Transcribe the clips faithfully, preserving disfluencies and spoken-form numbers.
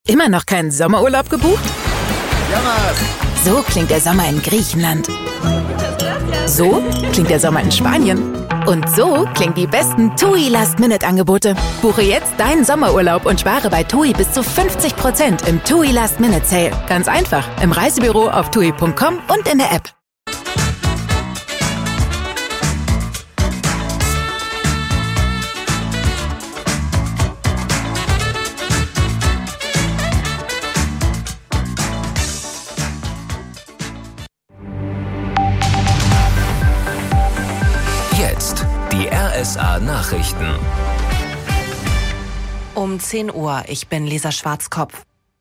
Immer noch keinen Sommerurlaub gebucht? Jonas! So klingt der Sommer in Griechenland. So klingt der Sommer in Spanien. Und so klingen die besten TUI Last-Minute-Angebote. Buche jetzt deinen Sommerurlaub und spare bei TUI bis zu fünfzig Prozent im TUI Last-Minute-Sale. Ganz einfach, im Reisebüro, auf tui punkt com und in der App. Jetzt die R S A-Nachrichten. Um zehn Uhr, ich bin Lisa Schwarzkopf.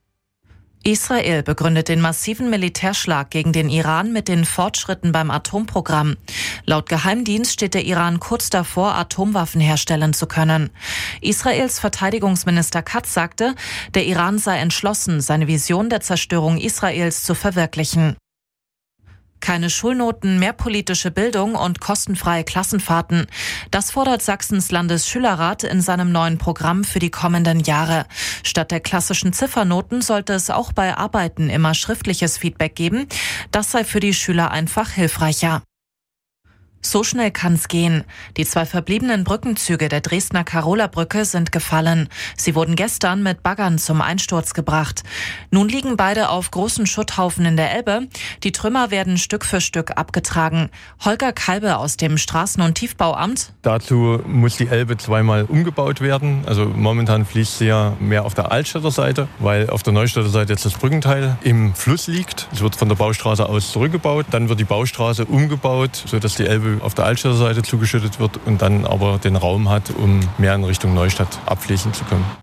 Israel begründet den massiven Militärschlag gegen den Iran mit den Fortschritten beim Atomprogramm. Laut Geheimdienst steht der Iran kurz davor, Atomwaffen herstellen zu können. Israels Verteidigungsminister Katz sagte, der Iran sei entschlossen, seine Vision der Zerstörung Israels zu verwirklichen. Keine Schulnoten, mehr politische Bildung und kostenfreie Klassenfahrten. Das fordert Sachsens Landesschülerrat in seinem neuen Programm für die kommenden Jahre. Statt der klassischen Ziffernoten sollte es auch bei Arbeiten immer schriftliches Feedback geben. Das sei für die Schüler einfach hilfreicher. So schnell kann's gehen. Die zwei verbliebenen Brückenzüge der Dresdner Karola-Brücke sind gefallen. Sie wurden gestern mit Baggern zum Einsturz gebracht. Nun liegen beide auf großen Schutthaufen in der Elbe. Die Trümmer werden Stück für Stück abgetragen. Holger Kalbe aus dem Straßen- und Tiefbauamt. Dazu muss die Elbe zweimal umgebaut werden. Also momentan fließt sie ja mehr auf der Altstädter Seite, weil auf der Neustädter Seite jetzt das Brückenteil im Fluss liegt. Es wird von der Baustraße aus zurückgebaut. Dann wird die Baustraße umgebaut, sodass die Elbe auf der Altstädter Seite zugeschüttet wird und dann aber den Raum hat, um mehr in Richtung Neustadt abfließen zu können.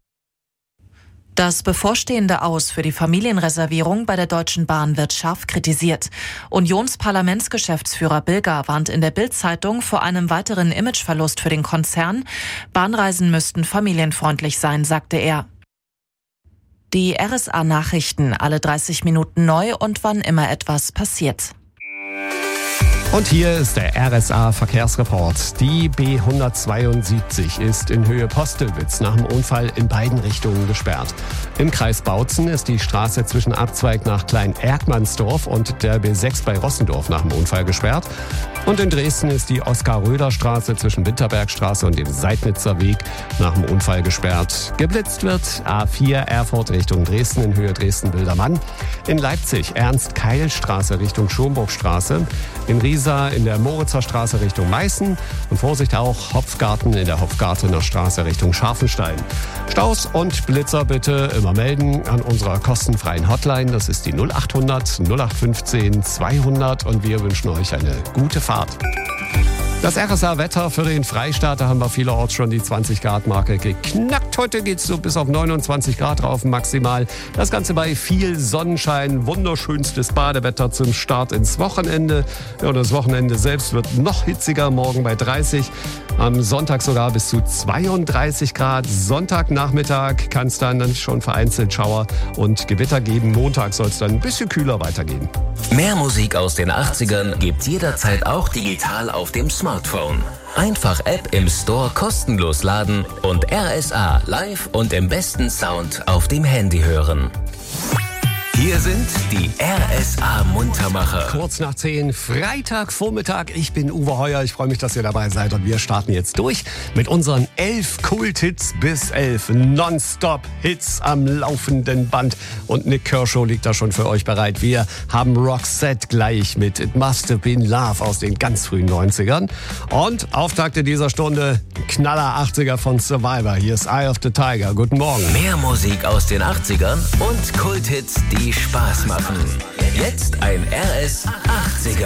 Das bevorstehende Aus für die Familienreservierung bei der Deutschen Bahn wird scharf kritisiert. Unionsparlamentsgeschäftsführer Bilger warnt in der Bild-Zeitung vor einem weiteren Imageverlust für den Konzern. Bahnreisen müssten familienfreundlich sein, sagte er. Die R S A-Nachrichten, alle dreißig Minuten neu und wann immer etwas passiert. Und hier ist der R S A-Verkehrsreport. Die B hundertzweiundsiebzig ist in Höhe Postelwitz nach dem Unfall in beiden Richtungen gesperrt. Im Kreis Bautzen ist die Straße zwischen Abzweig nach Klein-Erkmannsdorf und der B sechs bei Rossendorf nach dem Unfall gesperrt. Und in Dresden ist die Oskar-Röder-Straße zwischen Winterbergstraße und dem Seidnitzer Weg nach dem Unfall gesperrt. Geblitzt wird A vier Erfurt Richtung Dresden in Höhe Dresden-Wildermann. In Leipzig Ernst-Keil-Straße Richtung Schomburgstraße. In Riesa in der Moritzer Straße Richtung Meißen. Und Vorsicht auch Hopfgarten in der Hopfgartener Straße Richtung Scharfenstein. Staus und Blitzer bitte immer melden an unserer kostenfreien Hotline. Das ist die null acht hundert null acht fünfzehn zweihundert und wir wünschen euch eine gute Fahrt. Das R S A-Wetter für den Freistaat, da haben wir vielerorts schon die zwanzig Grad Marke geknackt. Heute geht es so bis auf neunundzwanzig Grad drauf maximal. Das Ganze bei viel Sonnenschein, wunderschönstes Badewetter zum Start ins Wochenende. Ja, und das Wochenende selbst wird noch hitziger, morgen bei dreißig. Am Sonntag sogar bis zu zweiunddreißig Grad. Sonntagnachmittag kann es dann schon vereinzelt Schauer und Gewitter geben. Montag soll es dann ein bisschen kühler weitergehen. Mehr Musik aus den achtzigern gibt's jederzeit auch digital auf dem Smartphone. Einfach App im Store kostenlos laden und R S A live und im besten Sound auf dem Handy hören. Hier sind die R S A-Muntermacher. Kurz nach zehn, Freitagvormittag. Ich bin Uwe Heuer. Ich freue mich, dass ihr dabei seid. Und wir starten jetzt durch mit unseren elf Kult-Hits bis elf Nonstop-Hits am laufenden Band. Und Nick Kershaw liegt da schon für euch bereit. Wir haben Roxette gleich mit It Must Have Been Love aus den ganz frühen neunzigern. Und Auftakt in dieser Stunde, Knaller achtziger von Survivor. Hier ist Eye of the Tiger. Guten Morgen. Mehr Musik aus den achtzigern und Kult-Hits, die Spaß machen. Jetzt ein R S achtziger.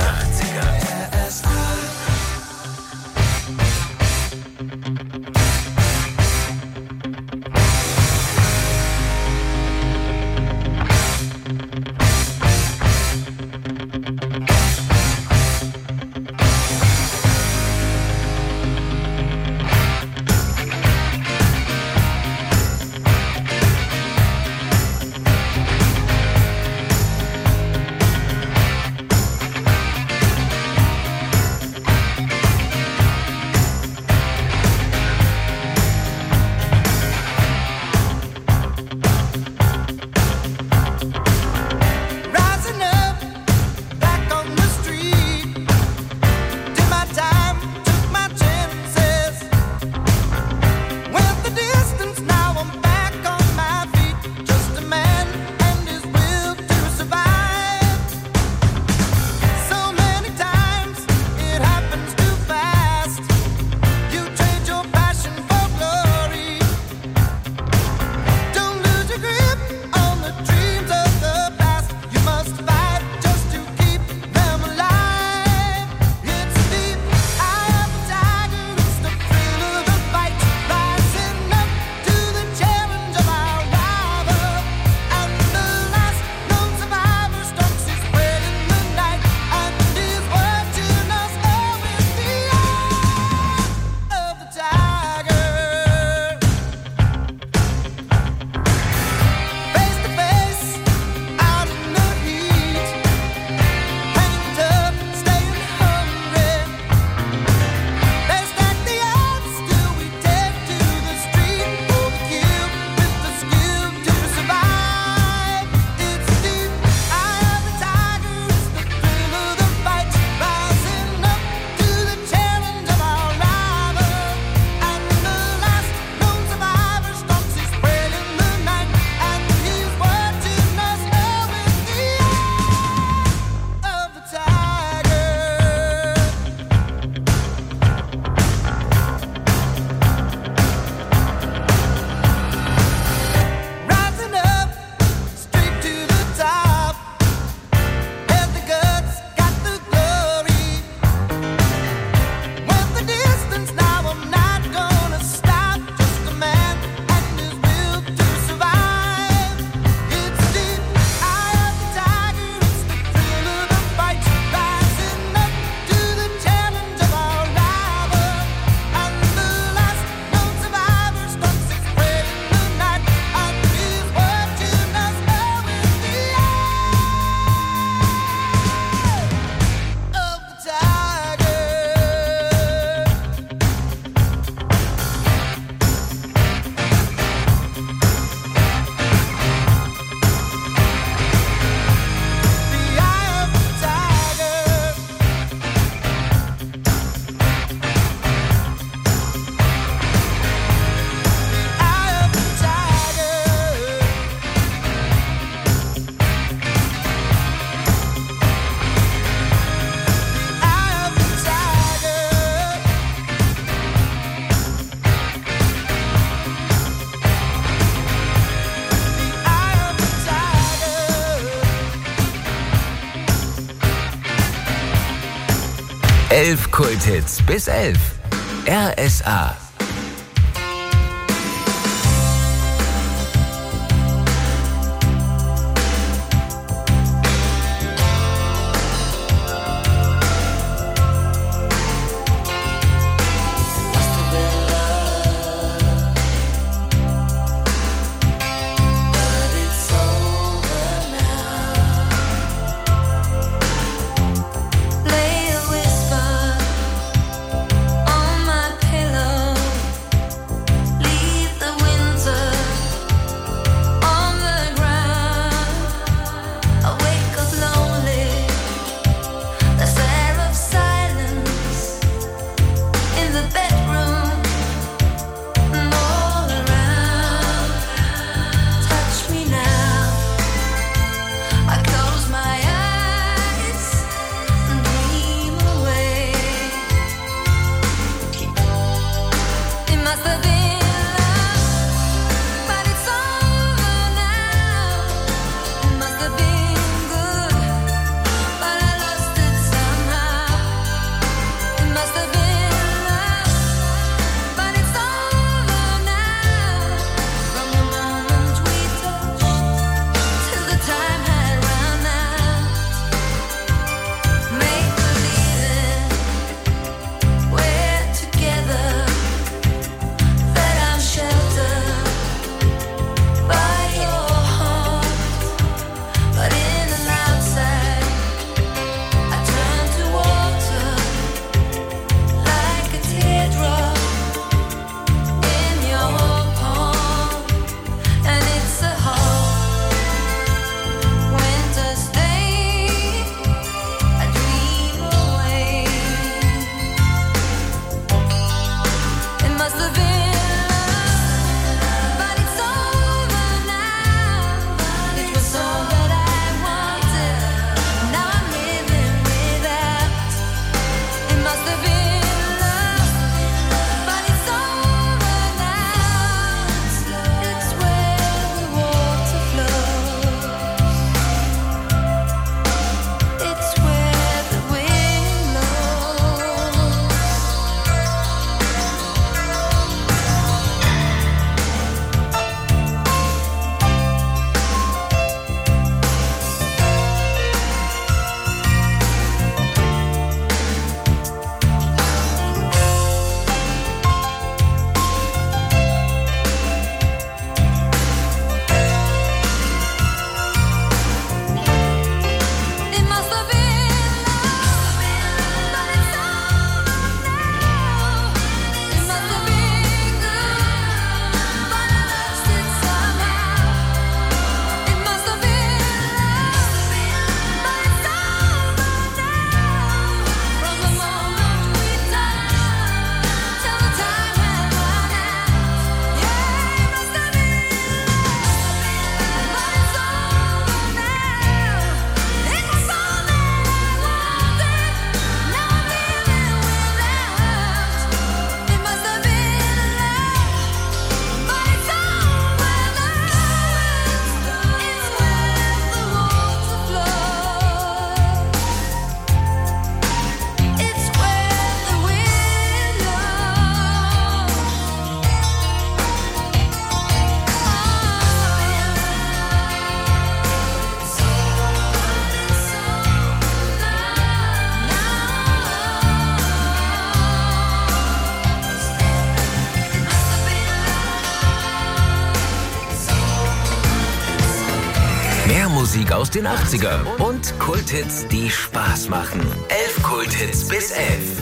elf Kulthits bis elf. R S A. Musik aus den achtzigern und Kulthits, die Spaß machen. Elf Kulthits bis elf.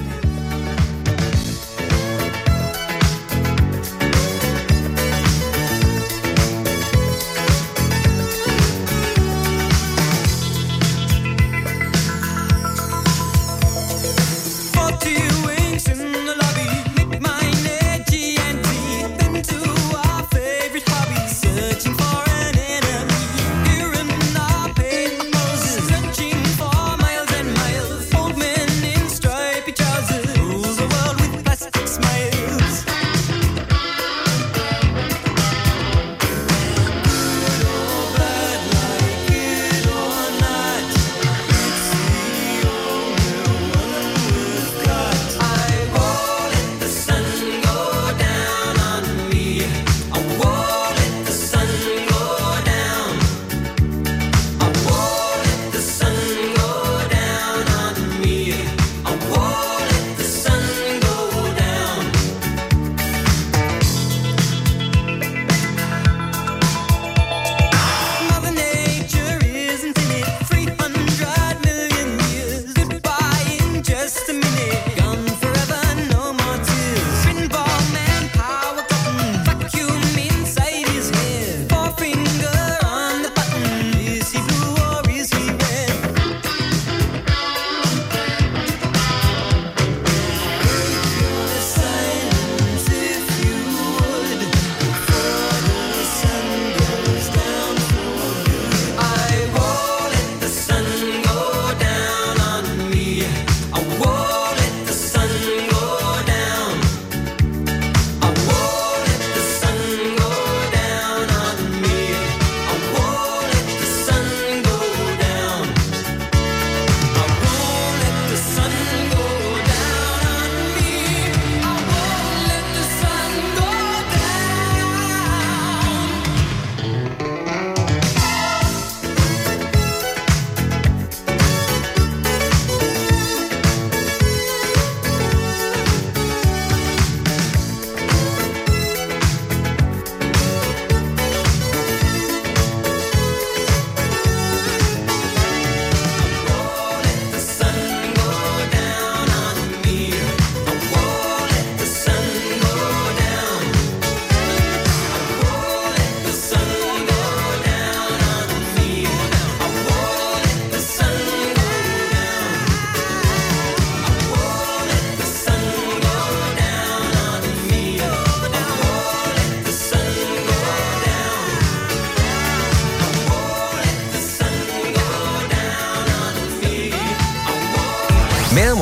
Old men in striped trousers.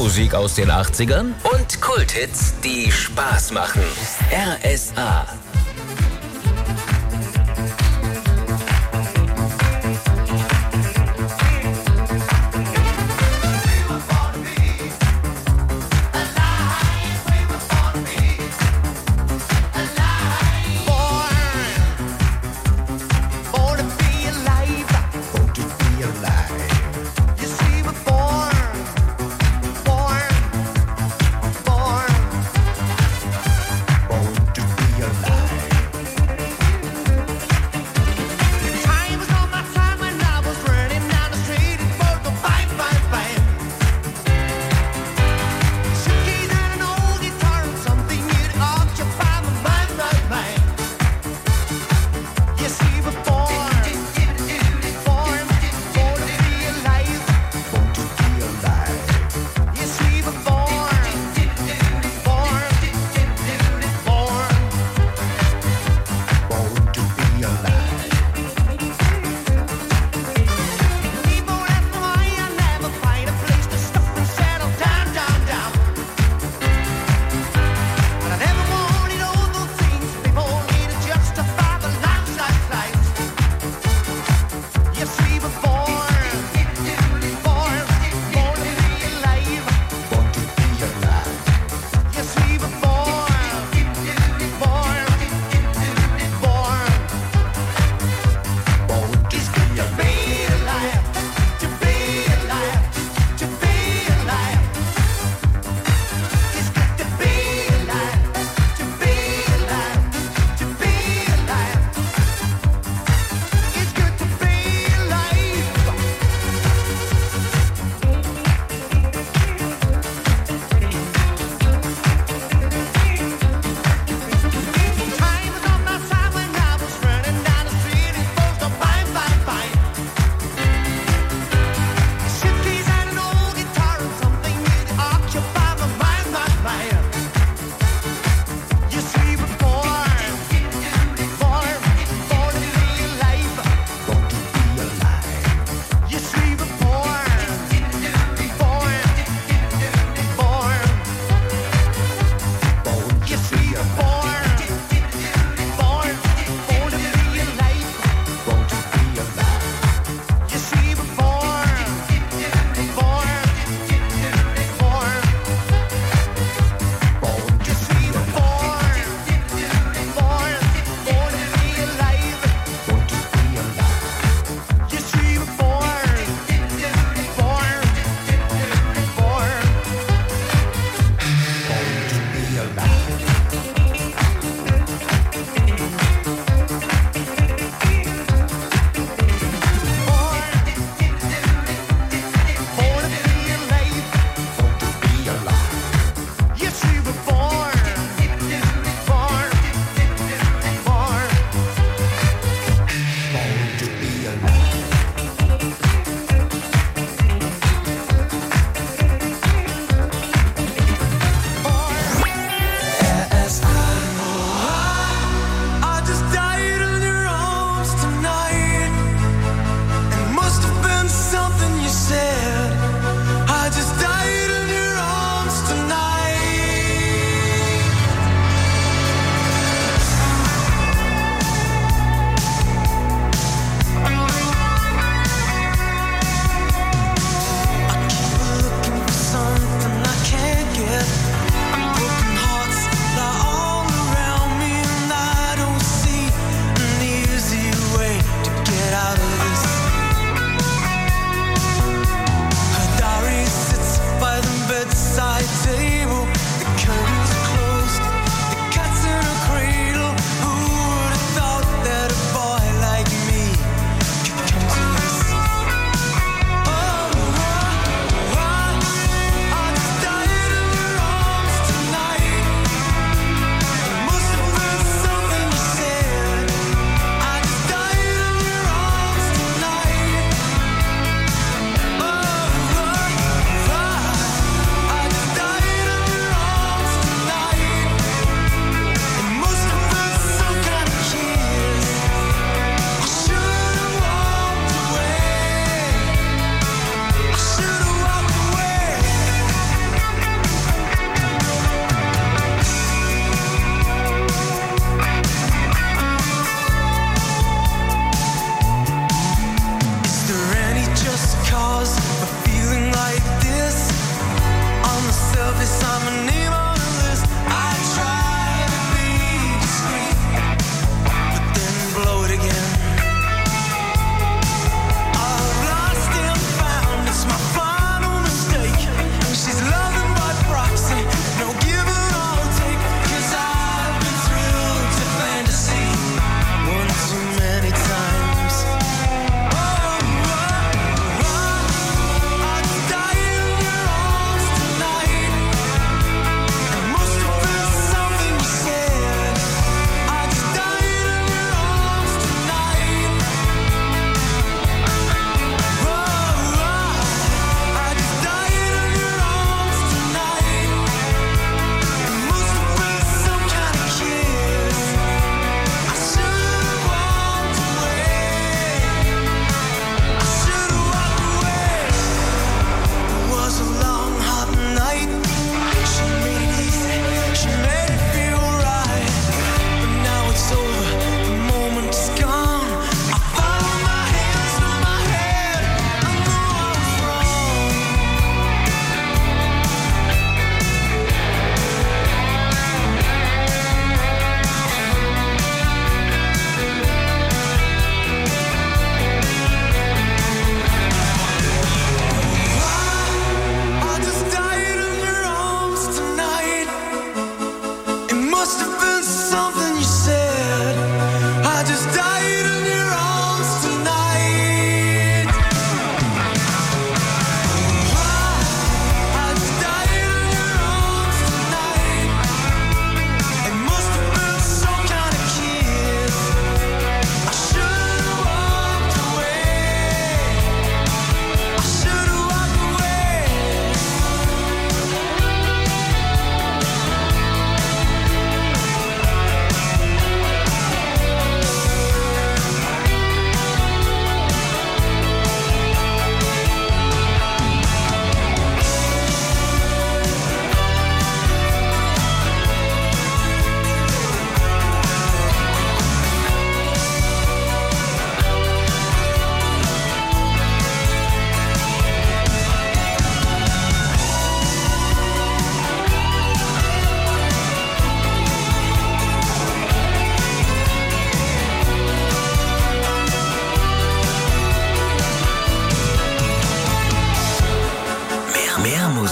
Musik aus den achtzigern und Kulthits, die Spaß machen. R S A. Born to be alive.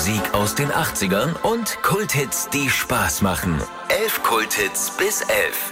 Musik aus den achtzigern und Kulthits, die Spaß machen. Elf Kulthits bis elf.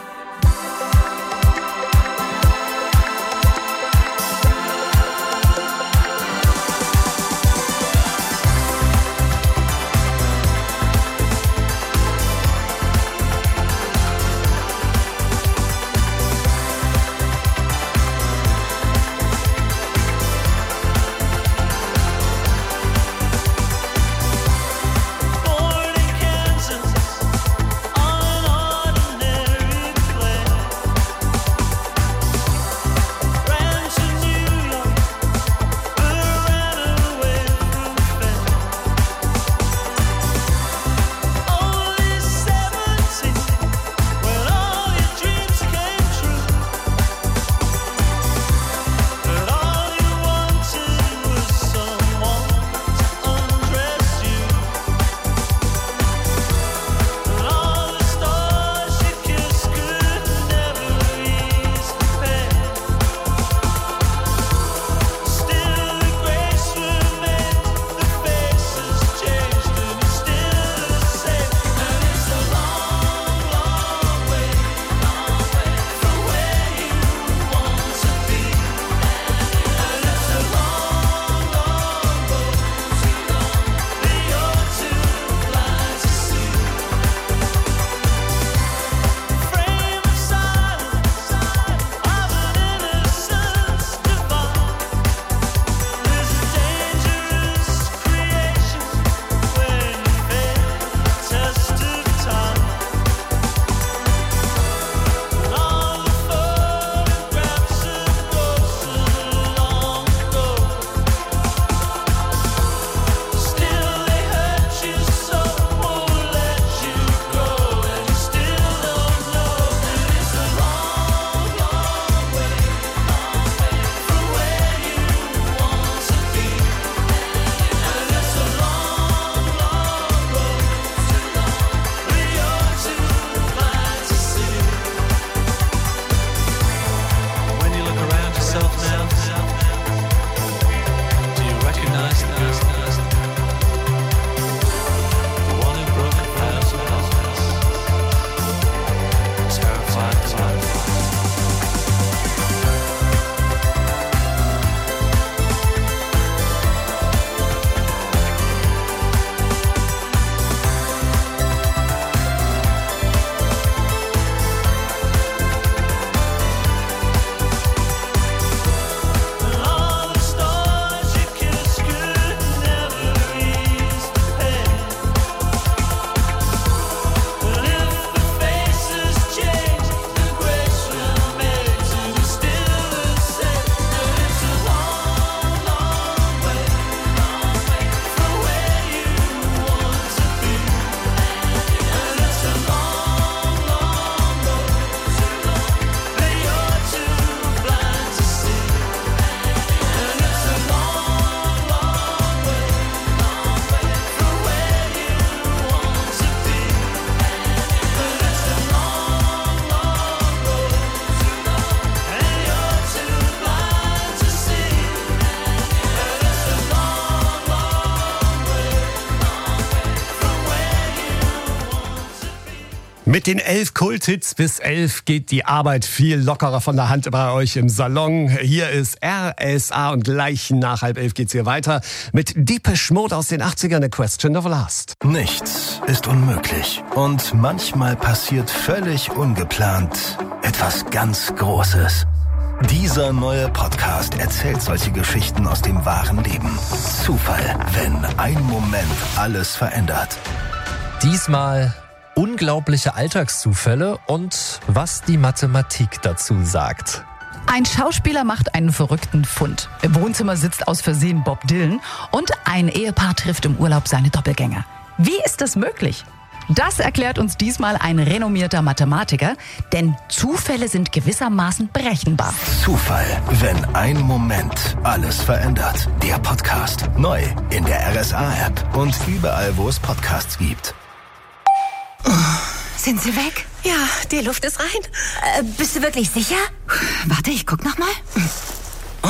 Mit den elf Kulthits bis elf geht die Arbeit viel lockerer von der Hand bei euch im Salon. Hier ist R S A und gleich nach halb elf geht's hier weiter mit Depeche Mode aus den achtzigern, A Question of Last. Nichts ist unmöglich und manchmal passiert völlig ungeplant etwas ganz Großes. Dieser neue Podcast erzählt solche Geschichten aus dem wahren Leben. Zufall, wenn ein Moment alles verändert. Diesmal unglaubliche Alltagszufälle und was die Mathematik dazu sagt. Ein Schauspieler macht einen verrückten Fund. Im Wohnzimmer sitzt aus Versehen Bob Dylan und ein Ehepaar trifft im Urlaub seine Doppelgänger. Wie ist das möglich? Das erklärt uns diesmal ein renommierter Mathematiker, denn Zufälle sind gewissermaßen berechenbar. Zufall, wenn ein Moment alles verändert. Der Podcast, neu in der R S A-App und überall, wo es Podcasts gibt. Oh, sind sie weg? Ja, die Luft ist rein. Äh, bist du wirklich sicher? Warte, ich guck noch mal. Und? Kein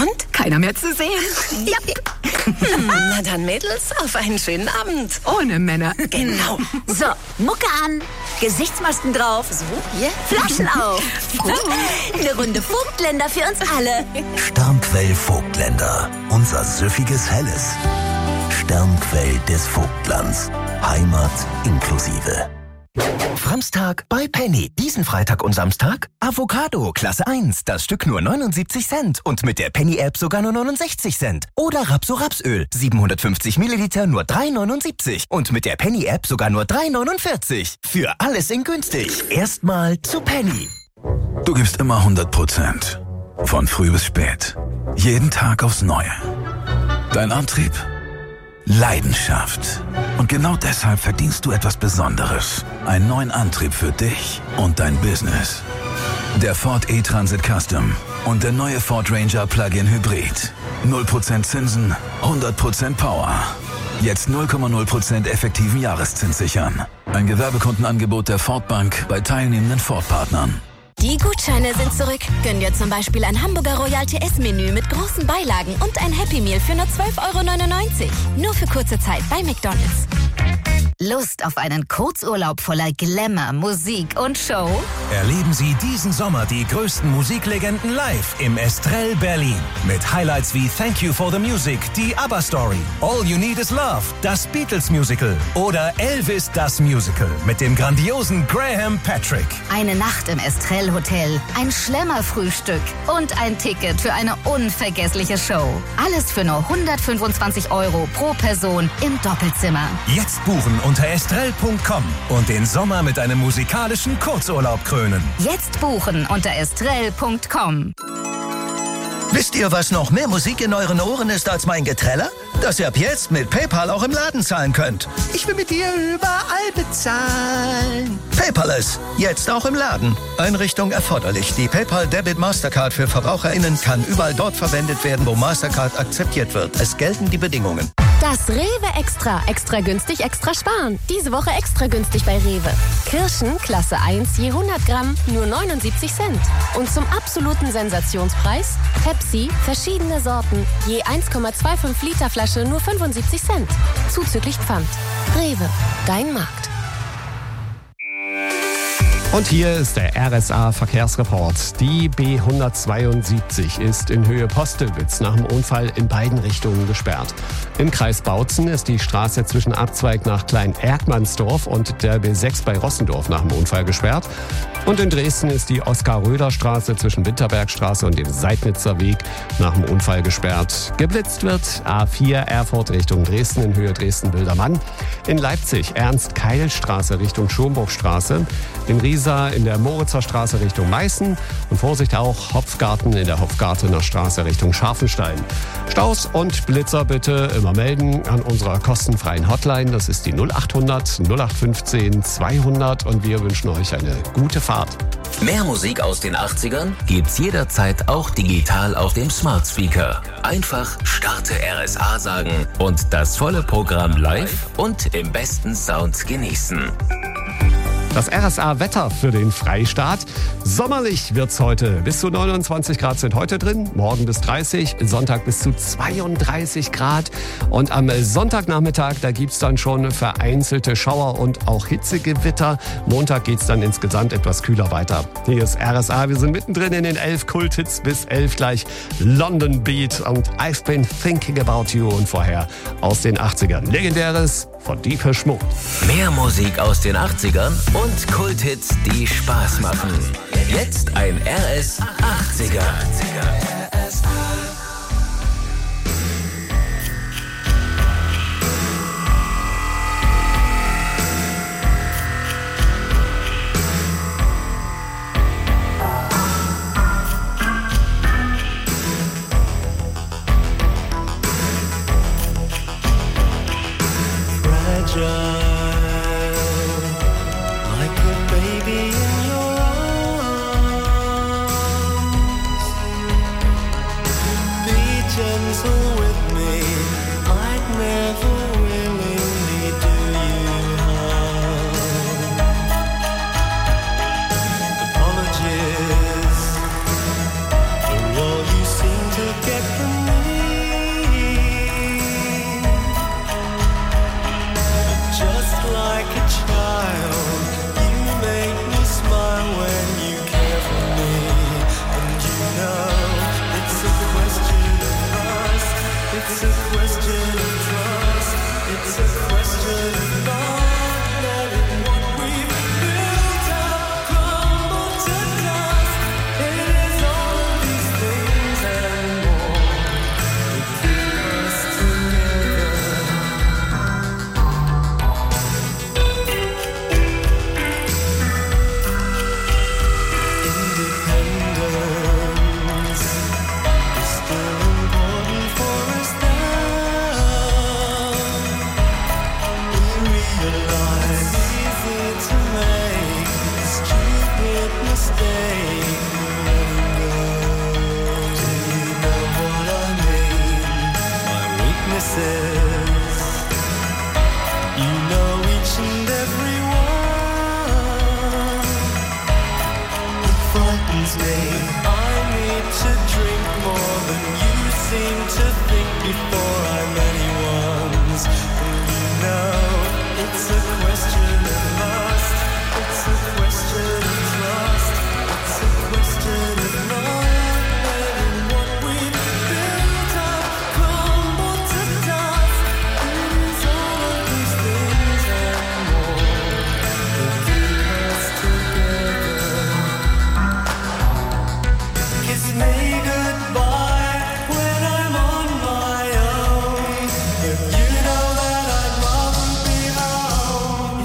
keiner mehr zu sehen. Ja. Hm, na dann, Mädels, auf einen schönen Abend. Ohne Männer. Genau. So, Mucke an, Gesichtsmasken drauf, so, hier, Flaschen auf. Eine Runde Vogtländer für uns alle. Sternquell Vogtländer, unser süffiges Helles. Sternquell des Vogtlands, Heimat inklusive. Framstag bei Penny. Diesen Freitag und Samstag Avocado Klasse eins. Das Stück nur neunundsiebzig Cent und mit der Penny-App sogar nur neunundsechzig Cent. Oder Rapso-Rapsöl. siebenhundertfünfzig Milliliter nur drei neunundsiebzig und mit der Penny-App sogar nur drei neunundvierzig. Für alles in günstig. Erstmal zu Penny. Du gibst immer hundert Prozent. Von früh bis spät. Jeden Tag aufs Neue. Dein Antrieb? Leidenschaft. Und genau deshalb verdienst du etwas Besonderes. Einen neuen Antrieb für dich und dein Business. Der Ford E-Transit Custom und der neue Ford Ranger Plug-in Hybrid. null Prozent Zinsen, hundert Prozent Power. Jetzt null Komma null Prozent effektiven Jahreszins sichern. Ein Gewerbekundenangebot der Ford Bank bei teilnehmenden Ford-Partnern. Die Gutscheine sind zurück. Gönn dir zum Beispiel ein Hamburger Royal T S-Menü mit großen Beilagen und ein Happy Meal für nur zwölf Euro neunundneunzig. Nur für kurze Zeit bei McDonald's. Lust auf einen Kurzurlaub voller Glamour, Musik und Show? Erleben Sie diesen Sommer die größten Musiklegenden live im Estrell Berlin. Mit Highlights wie Thank You for the Music, die ABBA Story, All You Need Is Love, das Beatles Musical oder Elvis das Musical mit dem grandiosen Graham Patrick. Eine Nacht im Estrell Hotel, ein Schlemmerfrühstück und ein Ticket für eine unvergessliche Show. Alles für nur hundertfünfundzwanzig Euro pro Person im Doppelzimmer. Jetzt buchen unter estrell punkt com und den Sommer mit einem musikalischen Kurzurlaub krönen. Jetzt buchen unter estrell punkt com. Wisst ihr, was noch mehr Musik in euren Ohren ist als mein Geträller? Dass ihr ab jetzt mit PayPal auch im Laden zahlen könnt. Ich will mit dir überall bezahlen. Paperless, jetzt auch im Laden. Einrichtung erforderlich. Die PayPal Debit Mastercard für VerbraucherInnen kann überall dort verwendet werden, wo Mastercard akzeptiert wird. Es gelten die Bedingungen. Das Rewe Extra. Extra günstig, extra sparen. Diese Woche extra günstig bei Rewe. Kirschen, Klasse eins, je hundert Gramm, nur neunundsiebzig Cent. Und zum absoluten Sensationspreis Pepsi, verschiedene Sorten, je eins Komma fünfundzwanzig Liter Flasche, nur fünfundsiebzig Cent. Zuzüglich Pfand. Rewe, dein Markt. Und hier ist der R S A Verkehrsreport. Die B hundertzweiundsiebzig ist in Höhe Postelwitz nach dem Unfall in beiden Richtungen gesperrt. Im Kreis Bautzen ist die Straße zwischen Abzweig nach Klein-Erkmannsdorf und der B sechs bei Rossendorf nach dem Unfall gesperrt. Und in Dresden ist die Oskar-Röder-Straße zwischen Winterbergstraße und dem Seidnitzer Weg nach dem Unfall gesperrt. Geblitzt wird A vier Erfurt Richtung Dresden in Höhe Dresden-Wildermann. In Leipzig Ernst-Keil-Straße Richtung Schomburgstraße. In Riesa in der Moritzer Straße Richtung Meißen. Und Vorsicht auch Hopfgarten in der Hopfgartener Straße Richtung Scharfenstein. Staus und Blitzer bitte immer melden an unserer kostenfreien Hotline. Das ist die null achthundert null acht fünfzehn zweihundert und wir wünschen euch eine gute Fahrt. Mehr Musik aus den achtzigern gibt's jederzeit auch digital auf dem Smart Speaker. Einfach Starte R S A sagen und das volle Programm live und im besten Sound genießen. Das R S A-Wetter für den Freistaat. Sommerlich wird's heute. Bis zu neunundzwanzig Grad sind heute drin, morgen bis dreißig, Sonntag bis zu zweiunddreißig Grad. Und am Sonntagnachmittag, da gibt's dann schon vereinzelte Schauer und auch Hitzegewitter. Montag geht's dann insgesamt etwas kühler weiter. Hier ist R S A, wir sind mittendrin in den elf Kulthits, bis elf gleich London Beat und I've Been Thinking About You und vorher aus den achtzigern. Legendäres von Depeche Mode. Mehr Musik aus den achtzigern und Kulthits, die Spaß machen. Jetzt ein R S achtziger. Like a baby in your arms. Be gentle with me. I'd never willingly do you harm. Apologies for all you seem to get from me. It's a question of trust. It's a question of not letting what we've built up crumble to dust. It is all of these things and more that keep us together. Independence is still important for us now. We realize easy to make a stupid mistake. Do you know what I mean? My weaknesses. You know each and every one. It frightens me. I need to drink more than you seem to think before I'm anyone's. And you know it's a question of lust. It's a question of trust. It's a question of not letting what we've built up crumble to dust. It is all of these things and more that keep us together. Kiss me goodbye when I'm on my own. But you know that I'd rather be home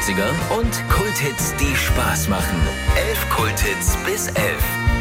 achtziger und Kulthits, die Spaß machen. Elf Kulthits bis elf.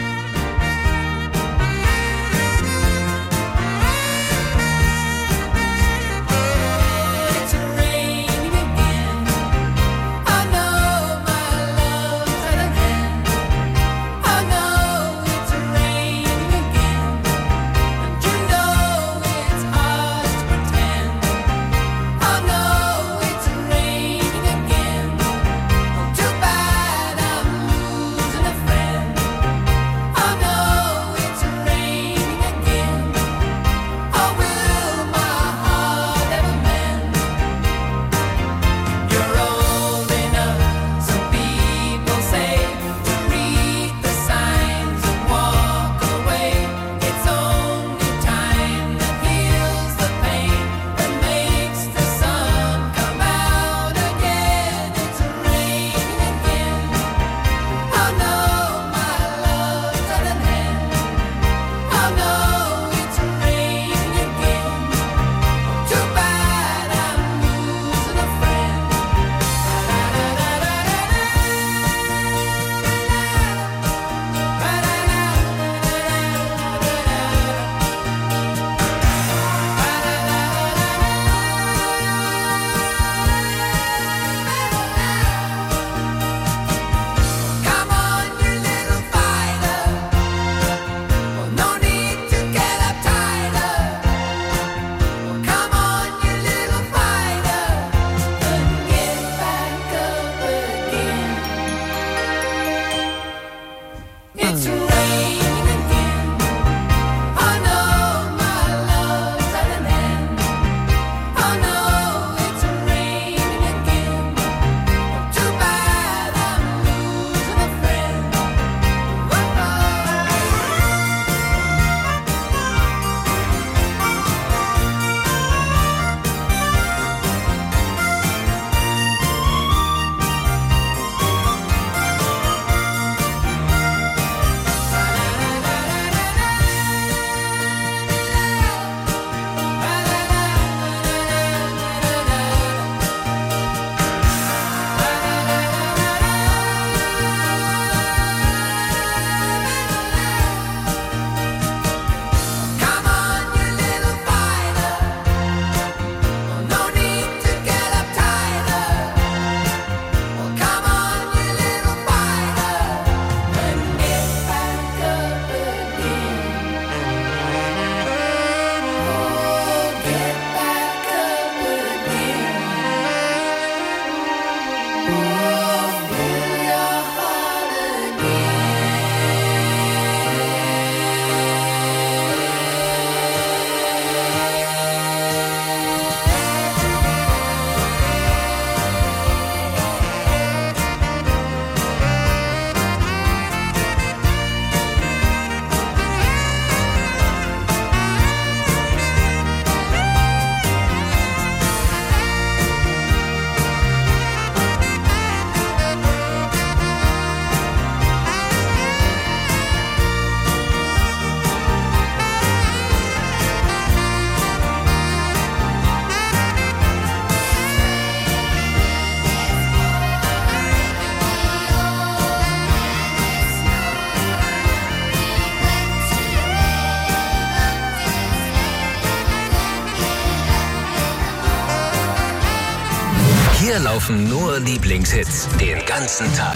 Hier laufen nur Lieblingshits den ganzen Tag.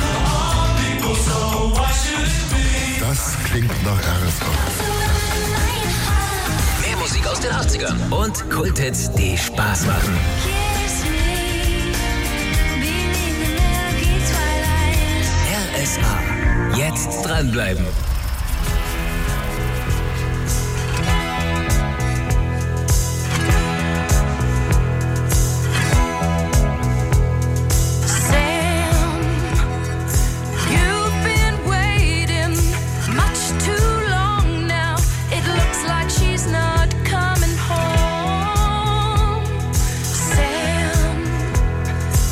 Das klingt nach R S A. Mehr Musik aus den achtzigern und Kulthits, die Spaß machen. R S A. Jetzt dranbleiben.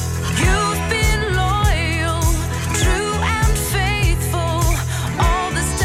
All this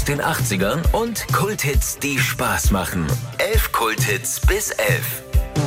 den achtzigern und Kulthits, die Spaß machen. Elf Kulthits bis elf.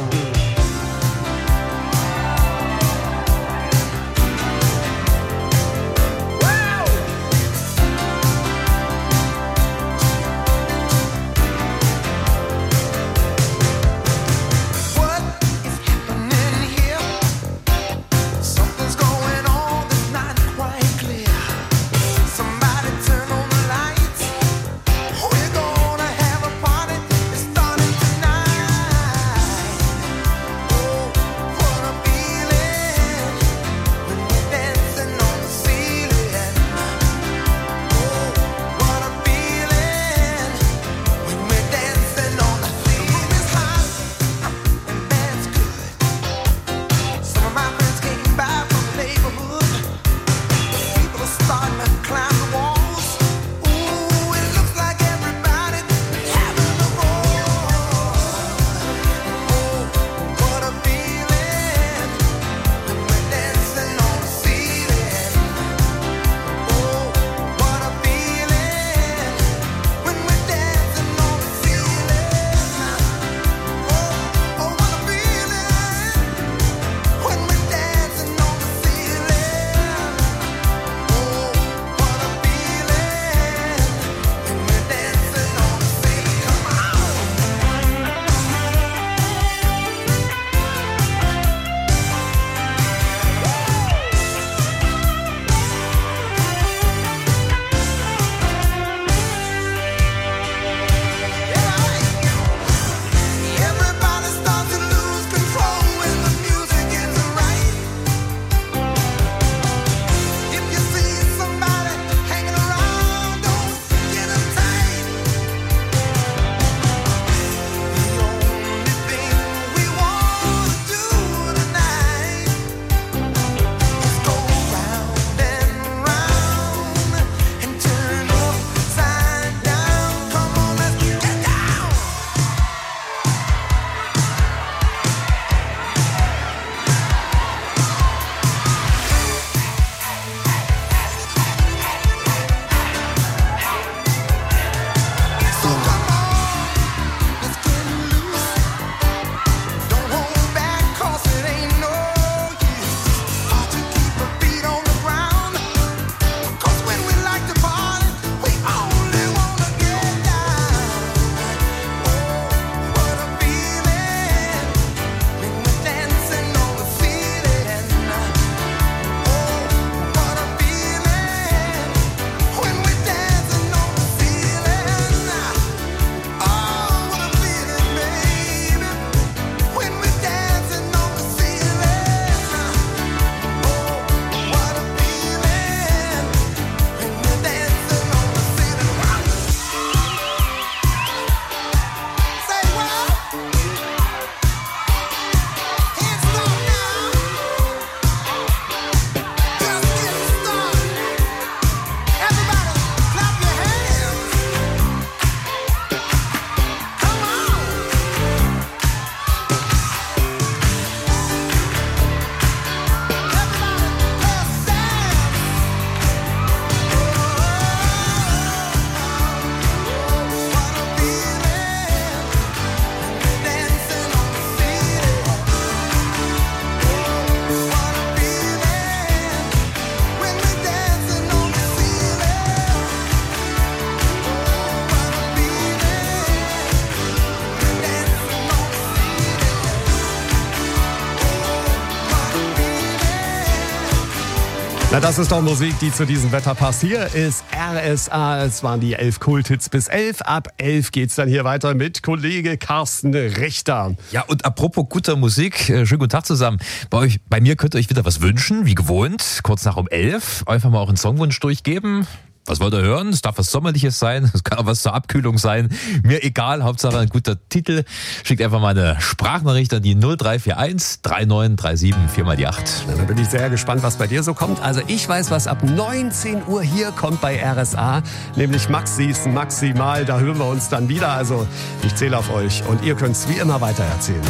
Na, das ist doch Musik, die zu diesem Wetter passt. Hier ist R S A. Es waren die elf Kulthits bis elf. Ab elf geht's dann hier weiter mit Kollege Carsten Richter. Ja, und apropos guter Musik, äh, schönen guten Tag zusammen. Bei euch, bei mir könnt ihr euch wieder was wünschen, wie gewohnt. Kurz nach um elf. Einfach mal auch einen Songwunsch durchgeben. Was wollt ihr hören? Es darf was Sommerliches sein, es kann auch was zur Abkühlung sein. Mir egal, Hauptsache ein guter Titel. Schickt einfach mal eine Sprachnachricht an die null drei vier eins drei neun drei sieben vier mal die acht. Na, da bin ich sehr gespannt, was bei dir so kommt. Also ich weiß, was ab neunzehn Uhr hier kommt bei R S A, nämlich Maxis Maximal. Da hören wir uns dann wieder. Also ich zähle auf euch und ihr könnt es wie immer weitererzählen.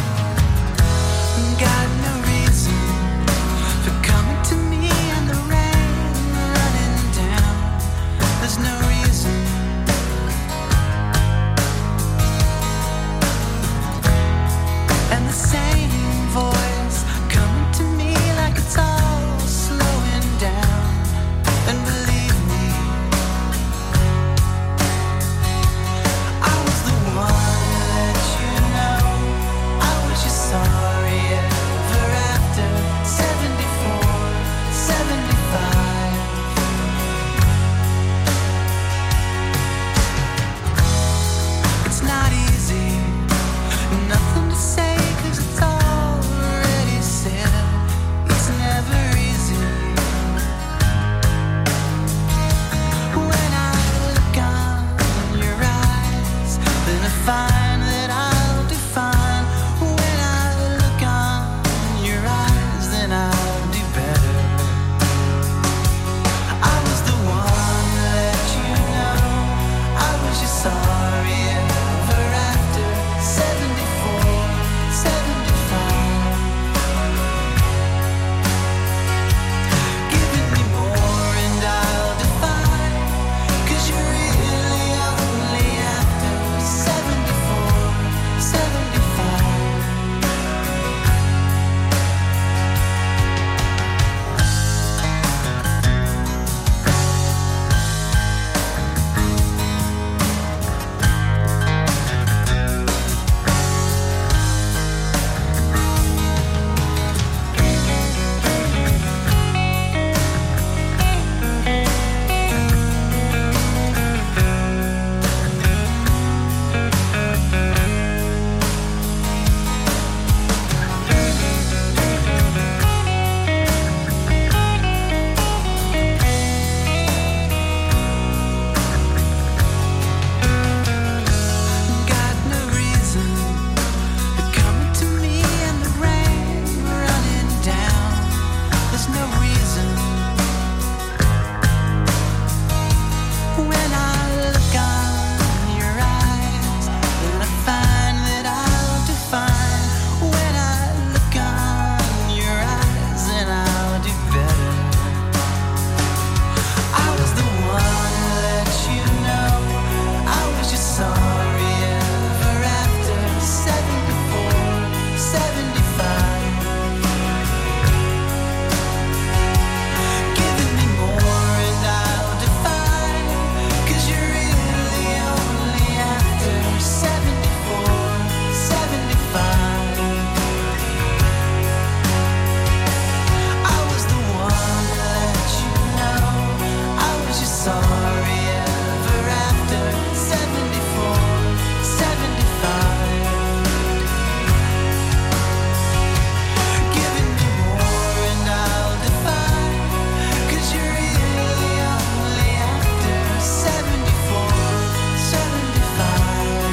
find that I'll do fine. When I look on your eyes, then I'll do better. I was the one that let you know I was just sorry ever after. Seventy-four, seventy-five. Giving me more and I'll define, 'cause you're really only after seventy-four, seventy-five. Got no reason. They're coming to me in the rain, running down. There's no reason. When I look on your eyes, then I find that I'll do fine. When I look on your eyes, then I'll do better. I was the one that let you know I was just sorry ever after. Seventy-four, seventy-five. Giving me more and I'll define, 'cause you're really only after seventy-four, seventy-five. I was the one that let you know I was just sorry ever after. Seventy-four, seventy-five. Giving me more and I'll define, 'cause you're really only after seventy-four, seventy-five.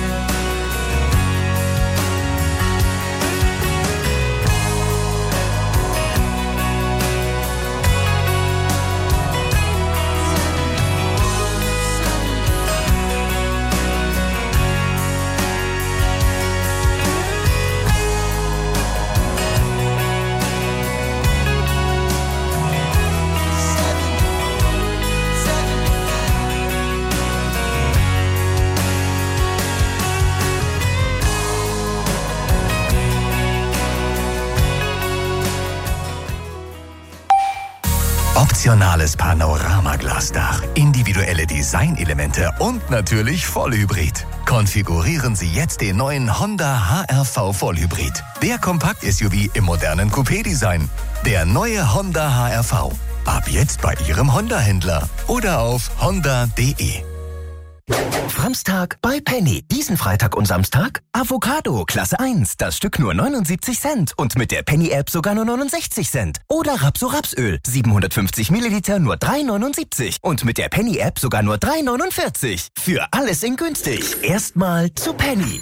Optionales Panoramaglasdach, individuelle Designelemente und natürlich Vollhybrid. Konfigurieren Sie jetzt den neuen Honda H R V Vollhybrid. Der Kompakt-S U V im modernen Coupé-Design. Der neue Honda H R V. Ab jetzt bei Ihrem Honda-Händler oder auf honda punkt de. Samstag bei Penny. Diesen Freitag und Samstag Avocado Klasse eins. Das Stück nur neunundsiebzig Cent und mit der Penny-App sogar nur neunundsechzig Cent. Oder Rapso-Rapsöl. siebenhundertfünfzig Milliliter nur drei neunundsiebzig und mit der Penny-App sogar nur drei neunundvierzig. Für alles in günstig. Erstmal zu Penny.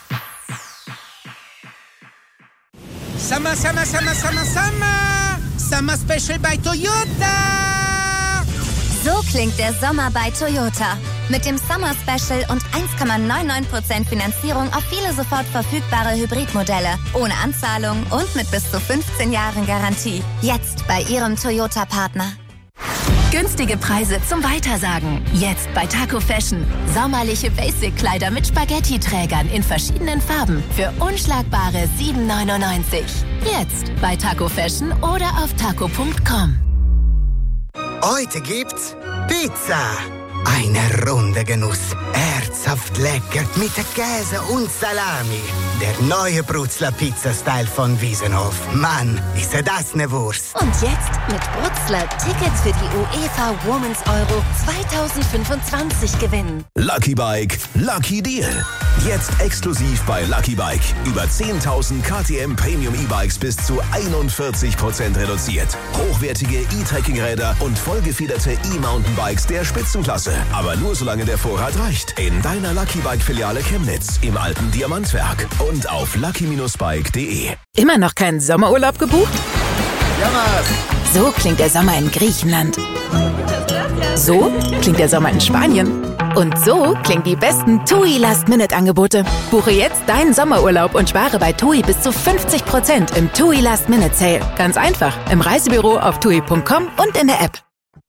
Summer, Summer, Summer, Summer, Summer. Summer Special bei Toyota. So klingt der Sommer bei Toyota. Mit dem Summer Special und eins Komma neunundneunzig Prozent Finanzierung auf viele sofort verfügbare Hybridmodelle. Ohne Anzahlung und mit bis zu fünfzehn Jahren Garantie. Jetzt bei Ihrem Toyota-Partner. Günstige Preise zum Weitersagen. Jetzt bei Taco Fashion. Sommerliche Basic-Kleider mit Spaghetti-Trägern in verschiedenen Farben für unschlagbare sieben neunundneunzig. Jetzt bei Taco Fashion oder auf taco punkt com. Heute gibt's Pizza. Eine runde Genuss. Herzhaft lecker mit Käse und Salami. Der neue Brutzler Pizza-Style von Wiesenhof. Mann, ist das ne Wurst. Und jetzt mit Brutzler Tickets für die UEFA Women's Euro zweitausendfünfundzwanzig gewinnen. Lucky Bike, Lucky Deal. Jetzt exklusiv bei Lucky Bike. Über zehntausend K T M Premium E-Bikes bis zu einundvierzig Prozent reduziert. Hochwertige E-Trekking-Räder und vollgefederte E-Mountainbikes der Spitzenklasse. Aber nur solange der Vorrat reicht. In deiner Lucky Bike Filiale Chemnitz im alten Diamantwerk und auf lucky Bindestrich bike punkt de. Immer noch keinen Sommerurlaub gebucht? Ja, was? So klingt der Sommer in Griechenland. So klingt der Sommer in Spanien. Und so klingen die besten TUI Last-Minute-Angebote. Buche jetzt deinen Sommerurlaub und spare bei TUI bis zu fünfzig Prozent im TUI Last-Minute-Sale. Ganz einfach im Reisebüro auf tui punkt com und in der App.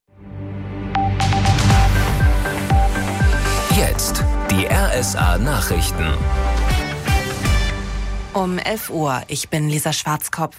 Jetzt die R S A-Nachrichten. Um elf Uhr, ich bin Lisa Schwarzkopf.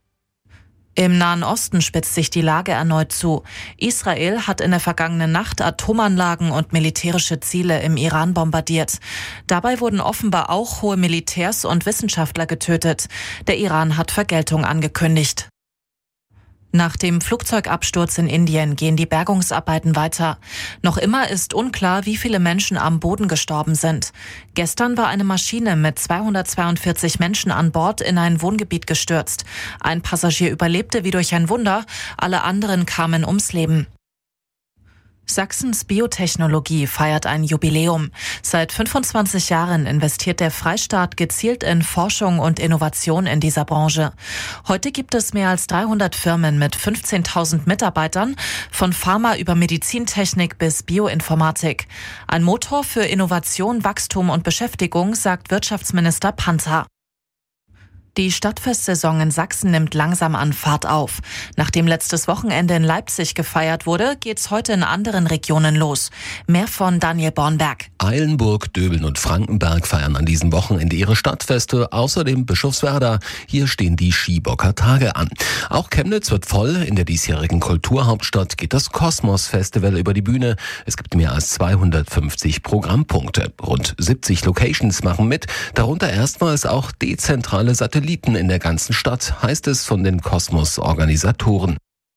Im Nahen Osten spitzt sich die Lage erneut zu. Israel hat in der vergangenen Nacht Atomanlagen und militärische Ziele im Iran bombardiert. Dabei wurden offenbar auch hohe Militärs und Wissenschaftler getötet. Der Iran hat Vergeltung angekündigt. Nach dem Flugzeugabsturz in Indien gehen die Bergungsarbeiten weiter. Noch immer ist unklar, wie viele Menschen am Boden gestorben sind. Gestern war eine Maschine mit zweihundertzweiundvierzig Menschen an Bord in ein Wohngebiet gestürzt. Ein Passagier überlebte wie durch ein Wunder, alle anderen kamen ums Leben. Sachsens Biotechnologie feiert ein Jubiläum. Seit fünfundzwanzig Jahren investiert der Freistaat gezielt in Forschung und Innovation in dieser Branche. Heute gibt es mehr als dreihundert Firmen mit fünfzehntausend Mitarbeitern, von Pharma über Medizintechnik bis Bioinformatik. Ein Motor für Innovation, Wachstum und Beschäftigung, sagt Wirtschaftsminister Panther. Die Stadtfestsaison in Sachsen nimmt langsam an Fahrt auf. Nachdem letztes Wochenende in Leipzig gefeiert wurde, geht's heute in anderen Regionen los. Mehr von Daniel Bornberg. Eilenburg, Döbeln und Frankenberg feiern an diesem Wochenende ihre Stadtfeste, außerdem Bischofswerda. Hier stehen die Skibocker Tage an. Auch Chemnitz wird voll. In der diesjährigen Kulturhauptstadt geht das Kosmos-Festival über die Bühne. Es gibt mehr als zweihundertfünfzig Programmpunkte. Rund siebzig Locations machen mit, darunter erstmals auch dezentrale Satelliten in der ganzen Stadt, heißt es von den Kosmos-Organisatoren.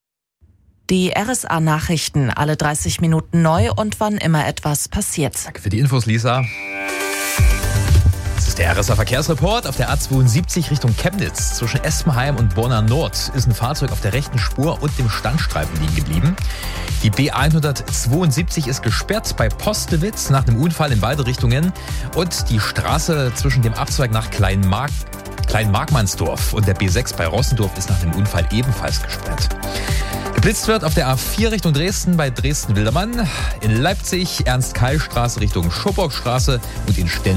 Die R S A-Nachrichten alle dreißig Minuten neu und wann immer etwas passiert. Danke für die Infos, Lisa. Das ist der R S A-Verkehrsreport. Auf der A zweiundsiebzig Richtung Chemnitz zwischen Espenheim und Borna Nord ist ein Fahrzeug auf der rechten Spur und dem Standstreifen liegen geblieben. Die B hundertzweiundsiebzig ist gesperrt bei Postewitz nach einem Unfall in beide Richtungen. Und die Straße zwischen dem Abzweig nach Kleinmark Kleinmarkmannsdorf und der B sechs bei Rossendorf ist nach dem Unfall ebenfalls gesperrt. Geblitzt wird auf der A vier Richtung Dresden bei Dresden-Wildermann, in Leipzig Ernst-Keil-Straße Richtung Schoborgstraße und in Stenn